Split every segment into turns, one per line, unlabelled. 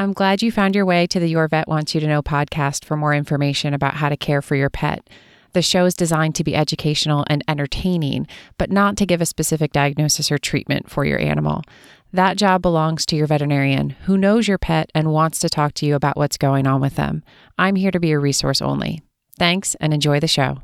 I'm glad you found your way to the Your Vet Wants You to Know podcast for more information about how to care for your pet. The show is designed to be educational and entertaining, but not to give a specific diagnosis or treatment for your animal. That job belongs to your veterinarian, who knows your pet and wants to talk to you about what's going on with them. I'm here to be a resource only. Thanks, and enjoy the show.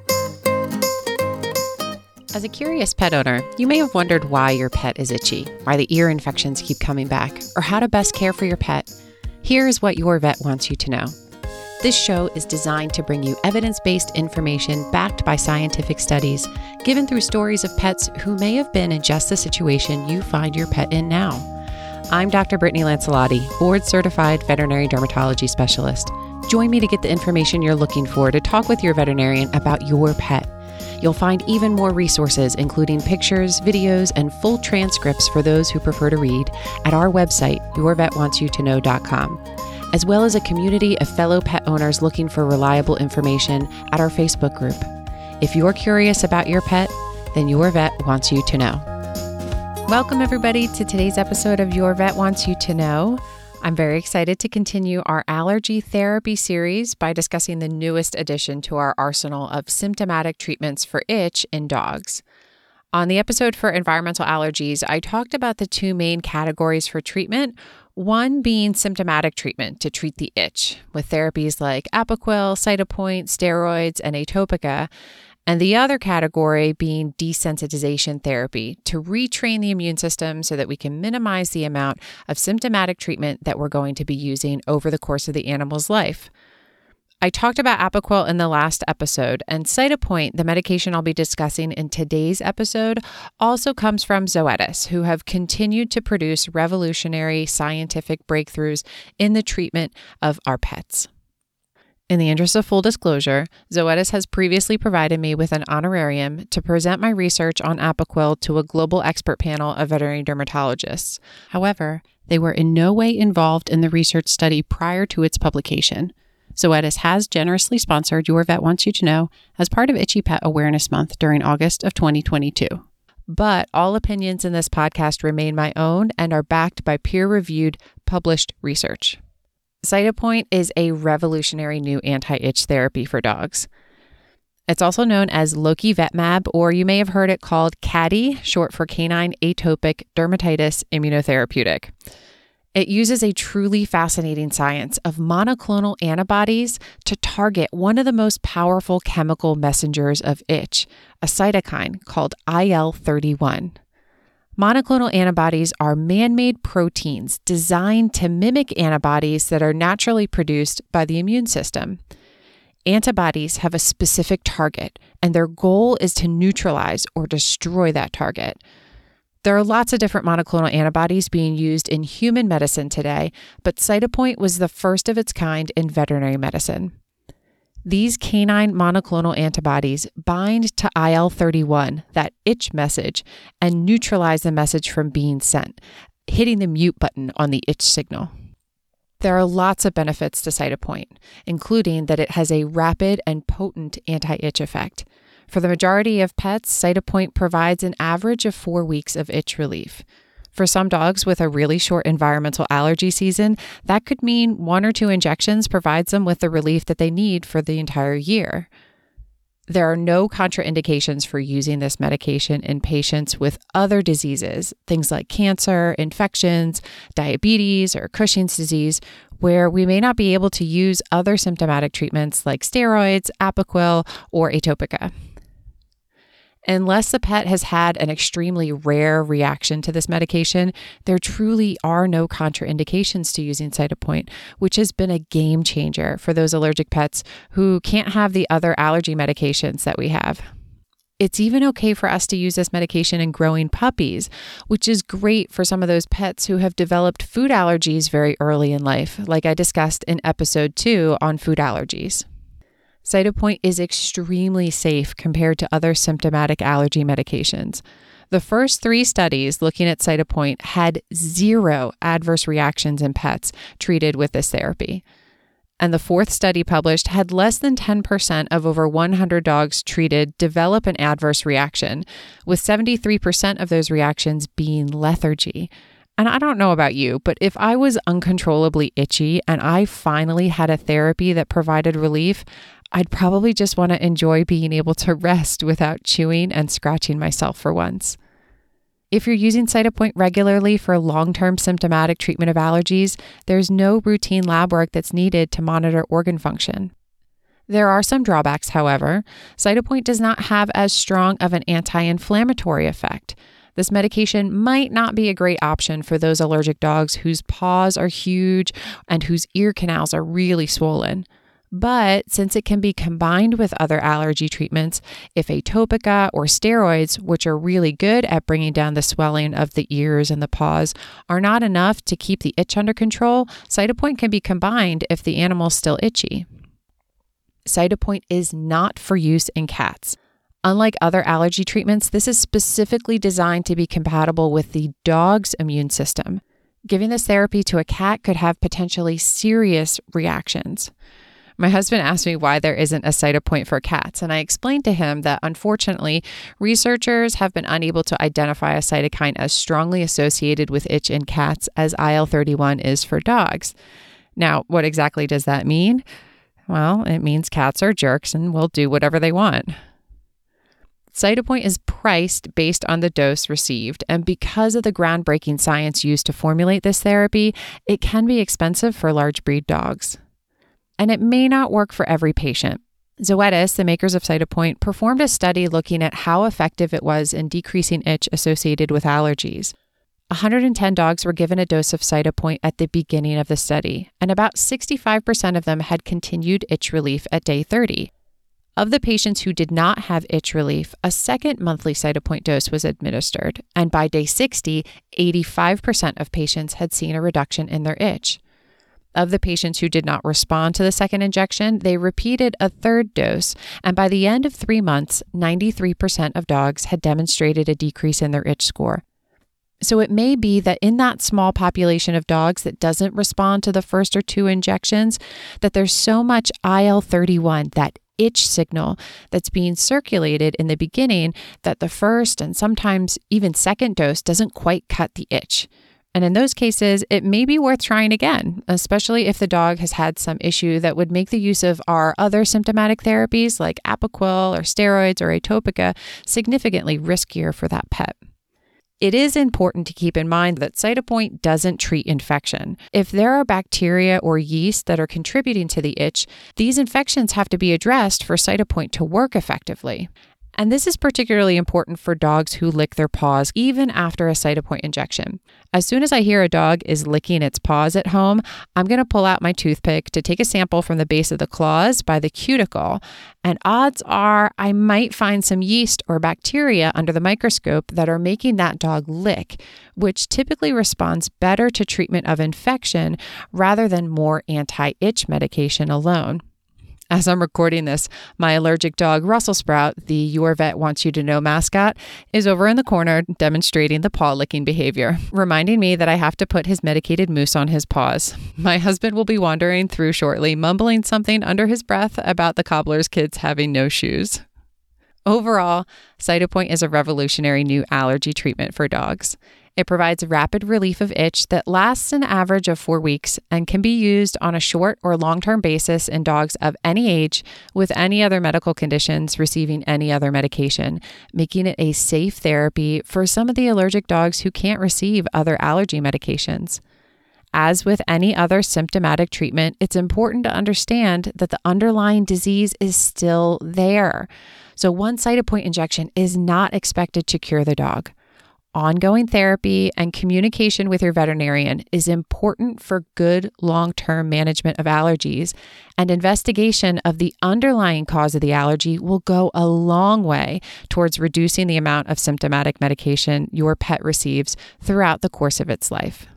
As a curious pet owner, you may have wondered why your pet is itchy, why the ear infections keep coming back, or how to best care for your pet. Here is what your vet wants you to know. This show is designed to bring you evidence-based information backed by scientific studies, given through stories of pets who may have been in just the situation you find your pet in now. I'm Dr. Brittany Lancelotti, board-certified veterinary dermatology specialist. Join me to get the information you're looking for to talk with your veterinarian about your pet. You'll find even more resources, including pictures, videos, and full transcripts for those who prefer to read at our website, yourvetwantsyoutoKnow.com, as well as a community of fellow pet owners looking for reliable information at our Facebook group. If you're curious about your pet, then Your Vet Wants You to Know. Welcome, everybody, to today's episode of Your Vet Wants You to Know. I'm very excited to continue our allergy therapy series by discussing the newest addition to our arsenal of symptomatic treatments for itch in dogs. On the episode for environmental allergies, I talked about the two main categories for treatment, one being symptomatic treatment to treat the itch with therapies like Apoquel, Cytopoint, steroids, and Atopica, and the other category being desensitization therapy to retrain the immune system so that we can minimize the amount of symptomatic treatment that we're going to be using over the course of the animal's life. I talked about Apoquel in the last episode, and Cytopoint, the medication I'll be discussing in today's episode, also comes from Zoetis, who have continued to produce revolutionary scientific breakthroughs in the treatment of our pets. In the interest of full disclosure, Zoetis has previously provided me with an honorarium to present my research on Apoquel to a global expert panel of veterinary dermatologists. However, they were in no way involved in the research study prior to its publication. Zoetis has generously sponsored Your Vet Wants You to Know as part of Itchy Pet Awareness Month during August of 2022. But all opinions in this podcast remain my own and are backed by peer-reviewed, published research. Cytopoint is a revolutionary new anti-itch therapy for dogs. It's also known as Lokivetmab, or you may have heard it called CADI, short for Canine Atopic Dermatitis Immunotherapeutic. It uses a truly fascinating science of monoclonal antibodies to target one of the most powerful chemical messengers of itch, a cytokine called IL-31. Monoclonal antibodies are man-made proteins designed to mimic antibodies that are naturally produced by the immune system. Antibodies have a specific target, and their goal is to neutralize or destroy that target. There are lots of different monoclonal antibodies being used in human medicine today, but Cytopoint was the first of its kind in veterinary medicine. These canine monoclonal antibodies bind to IL-31, that itch message, and neutralize the message from being sent, hitting the mute button on the itch signal. There are lots of benefits to Cytopoint, including that it has a rapid and potent anti-itch effect. For the majority of pets, Cytopoint provides an average of 4 weeks of itch relief. For some dogs with a really short environmental allergy season, that could mean 1 or 2 injections provides them with the relief that they need for the entire year. There are no contraindications for using this medication in patients with other diseases, things like cancer, infections, diabetes, or Cushing's disease, where we may not be able to use other symptomatic treatments like steroids, Apoquel, or Atopica. Unless the pet has had an extremely rare reaction to this medication, there truly are no contraindications to using Cytopoint, which has been a game changer for those allergic pets who can't have the other allergy medications that we have. It's even okay for us to use this medication in growing puppies, which is great for some of those pets who have developed food allergies very early in life, like I discussed in episode 2 on food allergies. Cytopoint is extremely safe compared to other symptomatic allergy medications. The first 3 studies looking at Cytopoint had 0 adverse reactions in pets treated with this therapy. And the 4th study published had less than 10% of over 100 dogs treated develop an adverse reaction, with 73% of those reactions being lethargy. And I don't know about you, but if I was uncontrollably itchy and I finally had a therapy that provided relief, I'd probably just want to enjoy being able to rest without chewing and scratching myself for once. If you're using Cytopoint regularly for long-term symptomatic treatment of allergies, there's no routine lab work that's needed to monitor organ function. There are some drawbacks, however. Cytopoint does not have as strong of an anti-inflammatory effect. This medication might not be a great option for those allergic dogs whose paws are huge and whose ear canals are really swollen. But since it can be combined with other allergy treatments, if atopica or steroids, which are really good at bringing down the swelling of the ears and the paws, are not enough to keep the itch under control, Cytopoint can be combined if the animal's still itchy. Cytopoint is not for use in cats. Unlike other allergy treatments, this is specifically designed to be compatible with the dog's immune system. Giving this therapy to a cat could have potentially serious reactions. My husband asked me why there isn't a Cytopoint for cats, and I explained to him that unfortunately, researchers have been unable to identify a cytokine as strongly associated with itch in cats as IL-31 is for dogs. Now, what exactly does that mean? Well, it means cats are jerks and will do whatever they want. Cytopoint is priced based on the dose received, and because of the groundbreaking science used to formulate this therapy, it can be expensive for large breed dogs. And it may not work for every patient. Zoetis, the makers of Cytopoint, performed a study looking at how effective it was in decreasing itch associated with allergies. 110 dogs were given a dose of Cytopoint at the beginning of the study, and about 65% of them had continued itch relief at day 30. Of the patients who did not have itch relief, a second monthly Cytopoint dose was administered, and by day 60, 85% of patients had seen a reduction in their itch. Of the patients who did not respond to the second injection, they repeated a third dose, and by the end of 3 months, 93% of dogs had demonstrated a decrease in their itch score. So it may be that in that small population of dogs that doesn't respond to the first or 2 injections, that there's so much IL-31, that itch signal that's being circulated in the beginning, that the first and sometimes even second dose doesn't quite cut the itch. And in those cases, it may be worth trying again, especially if the dog has had some issue that would make the use of our other symptomatic therapies like Apoquel or steroids or Atopica significantly riskier for that pet. It is important to keep in mind that Cytopoint doesn't treat infection. If there are bacteria or yeast that are contributing to the itch, these infections have to be addressed for Cytopoint to work effectively. And this is particularly important for dogs who lick their paws even after a Cytopoint injection. As soon as I hear a dog is licking its paws at home, I'm going to pull out my toothpick to take a sample from the base of the claws by the cuticle, and odds are I might find some yeast or bacteria under the microscope that are making that dog lick, which typically responds better to treatment of infection rather than more anti-itch medication alone. As I'm recording this, my allergic dog, Russell Sprout, the Your Vet Wants You to Know mascot, is over in the corner demonstrating the paw licking behavior, reminding me that I have to put his medicated mousse on his paws. My husband will be wandering through shortly, mumbling something under his breath about the cobbler's kids having no shoes. Overall, Cytopoint is a revolutionary new allergy treatment for dogs. It provides rapid relief of itch that lasts an average of 4 weeks and can be used on a short or long-term basis in dogs of any age with any other medical conditions receiving any other medication, making it a safe therapy for some of the allergic dogs who can't receive other allergy medications. As with any other symptomatic treatment, it's important to understand that the underlying disease is still there. So one Cytopoint injection is not expected to cure the dog. Ongoing therapy and communication with your veterinarian is important for good long-term management of allergies, and investigation of the underlying cause of the allergy will go a long way towards reducing the amount of symptomatic medication your pet receives throughout the course of its life.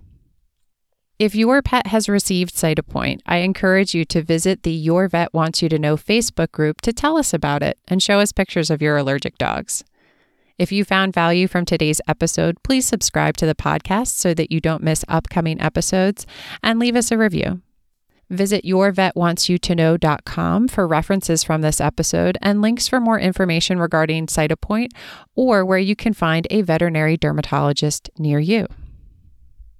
If your pet has received Cytopoint, I encourage you to visit the Your Vet Wants You to Know Facebook group to tell us about it and show us pictures of your allergic dogs. If you found value from today's episode, please subscribe to the podcast so that you don't miss upcoming episodes, and leave us a review. Visit yourvetwantsyouToknow.com for references from this episode and links for more information regarding Cytopoint or where you can find a veterinary dermatologist near you.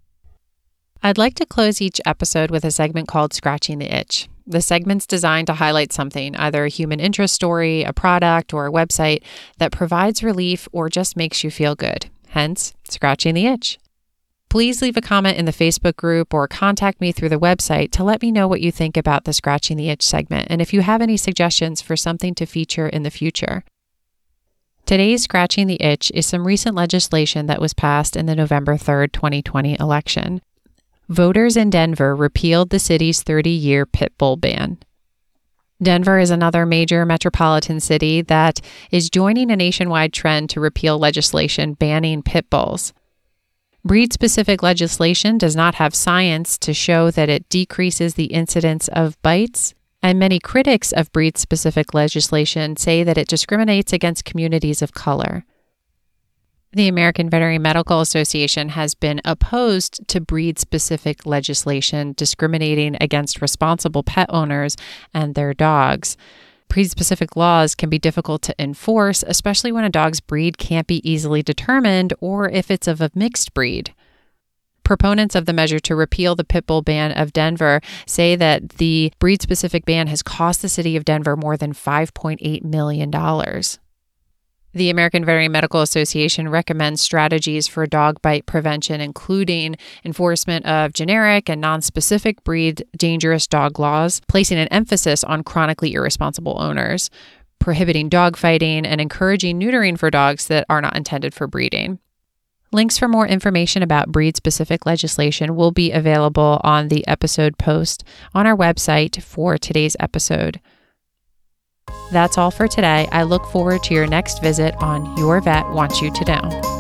I'd like to close each episode with a segment called Scratching the Itch. The segment's designed to highlight something, either a human interest story, a product, or a website that provides relief or just makes you feel good. Hence, Scratching the Itch. Please leave a comment in the Facebook group or contact me through the website to let me know what you think about the Scratching the Itch segment and if you have any suggestions for something to feature in the future. Today's Scratching the Itch is some recent legislation that was passed in the November 3rd, 2020 election. Voters in Denver repealed the city's 30-year pit bull ban. Denver is another major metropolitan city that is joining a nationwide trend to repeal legislation banning pit bulls. Breed-specific legislation does not have science to show that it decreases the incidence of bites, and many critics of breed-specific legislation say that it discriminates against communities of color. The American Veterinary Medical Association has been opposed to breed-specific legislation discriminating against responsible pet owners and their dogs. Breed-specific laws can be difficult to enforce, especially when a dog's breed can't be easily determined or if it's of a mixed breed. Proponents of the measure to repeal the pit bull ban of Denver say that the breed-specific ban has cost the city of Denver more than $5.8 million. The American Veterinary Medical Association recommends strategies for dog bite prevention, including enforcement of generic and non-specific breed dangerous dog laws, placing an emphasis on chronically irresponsible owners, prohibiting dog fighting, and encouraging neutering for dogs that are not intended for breeding. Links for more information about breed-specific legislation will be available on the episode post on our website for today's episode. That's all for today. I look forward to your next visit on Your Vet Wants You to Know.